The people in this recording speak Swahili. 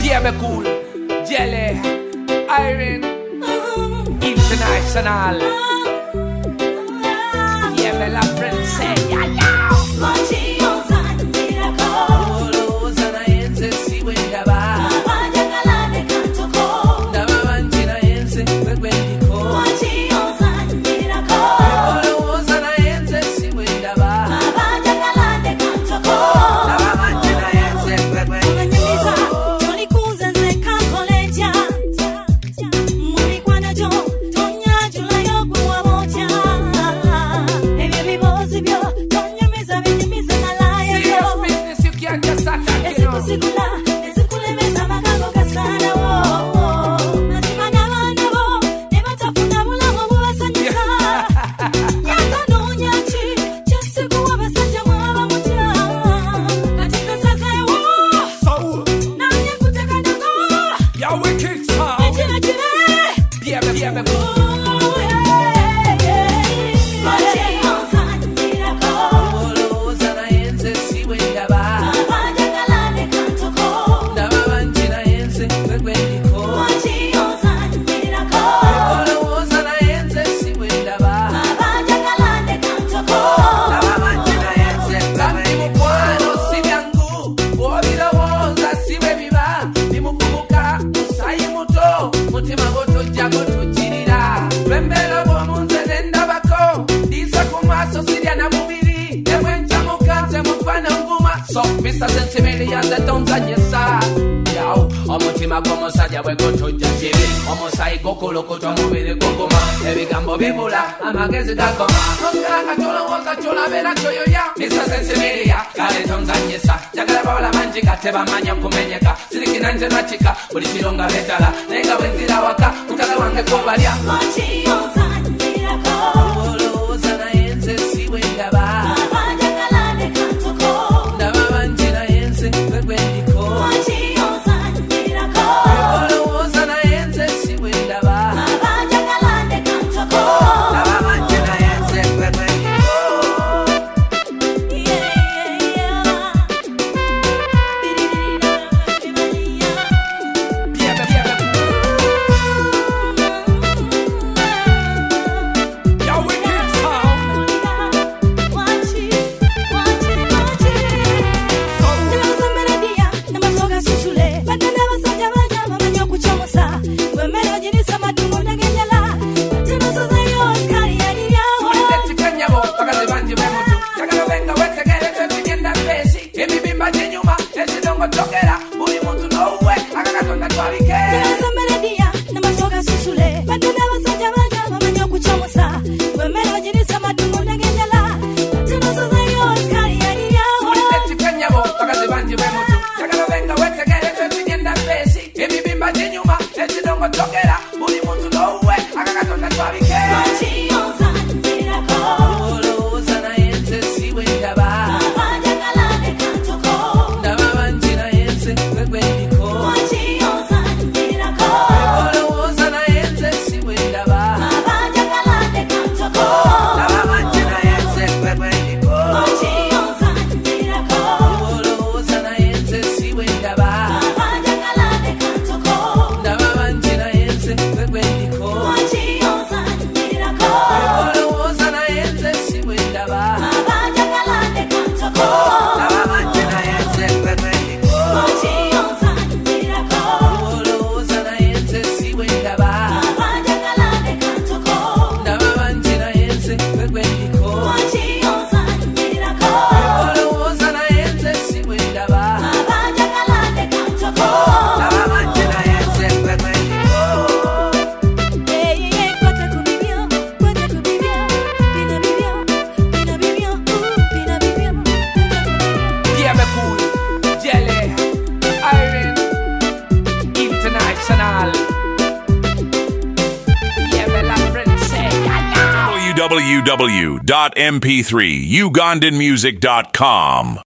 Baby Cool, Jelly, Irene, International. Yeah, me la friend say, yeah, yeah. Mr. Sensimili and the tones on your side. Yo, omutima gw'omusajja bwe gutojja kibi. Omusaayi gukulukuta omubiri guguma. Ebigambo bibula, amagezi gakoma. Nosigala tolowooza ky'olabeera kyoyoya. Mr. Sensimili kale tones on your side. Njagala bawala bangi kate bamanya okumenyeka. Sirikina nze nakika, buli kiro nga beetala. Naye nga bwe nzira waka, mutala wange kobalya. Olowooza naye nze si bwe ndaba. www.mp3ugandanmusic.com